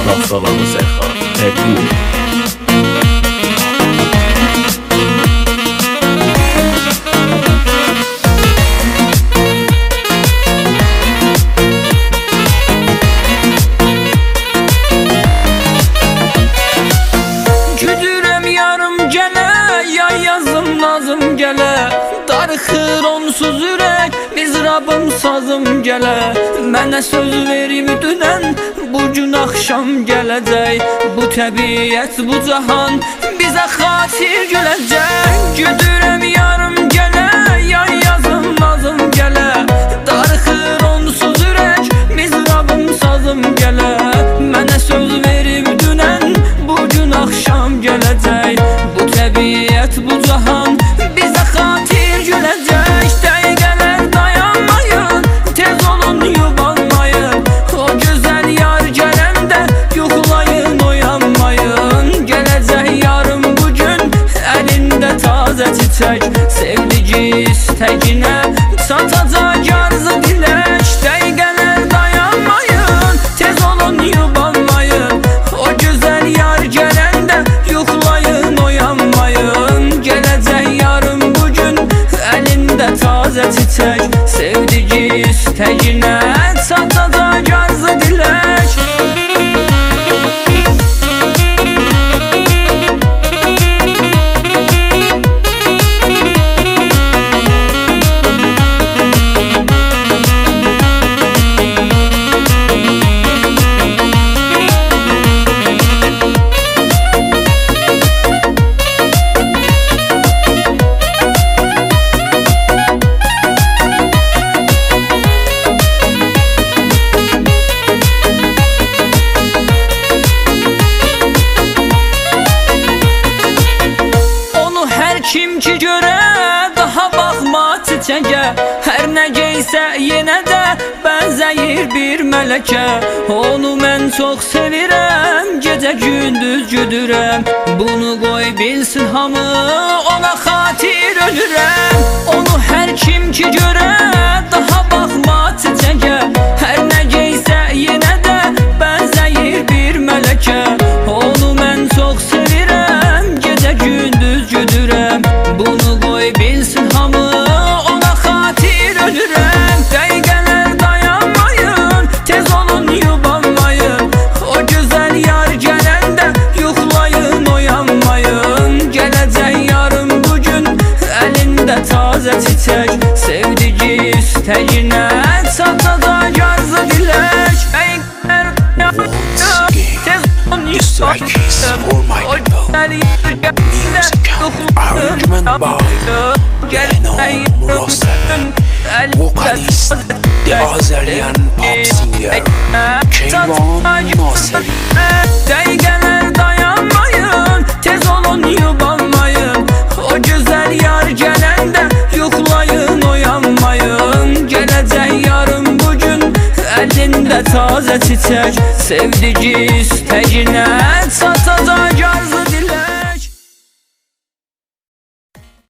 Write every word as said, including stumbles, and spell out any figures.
Raftalanı Sərxan Təqdim Nazım gələ, darıxır onsuz ürək, mizrabım sazım gələ. Mənə söz verib dünən, bu gün axşam gələcək. Bu təbiət, bu cahan bizə xatir güləcək. Güdürəm yarım gələ, yay yazım nazım gələ. Darıxır onsuz ürək, mizrabım sazım gələ. Mənə söz verib dünən, bu gün axşam gələcək. Bu təbiət, bu cahan bizə xatir güləcək. Dəqiqələr dayanmayın, tez olun yubanmayın. O gözəl yar gələndə yuxulayın, oyanmayın. Gələcək yarım bugün, əlində tazə çiçək. Sevdici istəginə çatacaq arzu dilək. Dəqiqələr dayanmayın, tez olun yubanmayın. O gözəl yar gələndə yuxulayın, oyanmayın. Gələcək yarım bugün, əlində tazə çiçək. Sevdici istəginə çatacaq arzu dilək. Kim ki görə daha baxma çiçəyə. Hər nə geysə yenə də bənzəyir bir mələkə. Onu mən çox sevirəm, gecə gündüz güdürəm. Bunu qoy bilsin hamı, ona xatir ölürəm. Onu hər kim ki görə daha baxma çiçəyə. Hər nə geysə yenə də bənzəyir bir mələkə. Onu mən çox sevirəm, gecə gündüz güdürəm. Bunu qoy bilsin hamı, ona xatir ölürəm. Dəqiqələr dayanmayın, tez olun yubanmayın. O gözəl yar gələndə yuxulayın, oyanmayın. Gələcək yarım bugün, əlində tazə çiçək. Sevdici istəginə çatacaq arzu dilək. This track is for my people. Music arrangement by Venom Rostam, vocalist, the Azerian pop singer Keyvan Nasiri. Dəqiqələr dayanmayın, tez olun yubanmayın. O gözəl yar gələndə yuxulayın, oyanmayın. Gələcək yarım bugün, əlində tazə çiçək. Sevdici istəginə çatacaq arzu